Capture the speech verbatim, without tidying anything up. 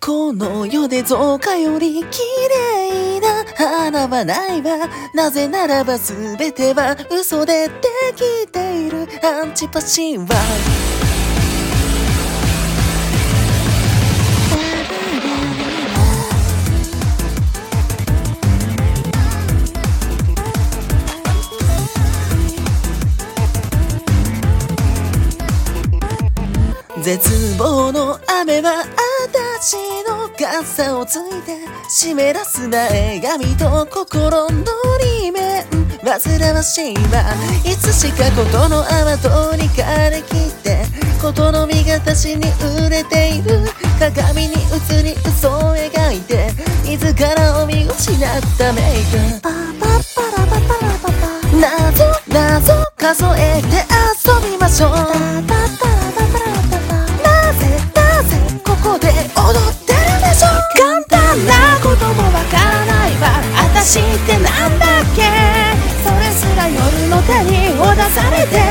この世で造花より綺麗な花はないわ。なぜならば全ては嘘でできている。アンチパシーは絶望の雨は私の傘をついて湿らす前髪と心の裏面煩わしいわ。いつしかことの泡とに枯れきってことの身が私に売れている。鏡に映り嘘を描いて自らを見失ったメイク。パパパラパパラパパ謎謎数えて遊びましょう。パパパラパパラなぜなぜここで踊ってるでしょう。簡単なこともわからないわ。私ってなんだっけ。それすら夜の手にを出されて